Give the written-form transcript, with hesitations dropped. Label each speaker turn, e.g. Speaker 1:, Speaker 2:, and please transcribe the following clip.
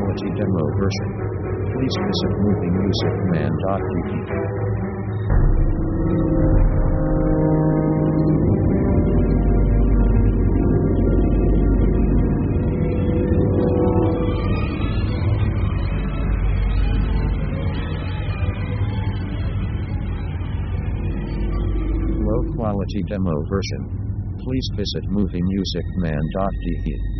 Speaker 1: quality demo version. Please visit moviemusicman.de. Low quality demo version. Please visit moviemusicman.de.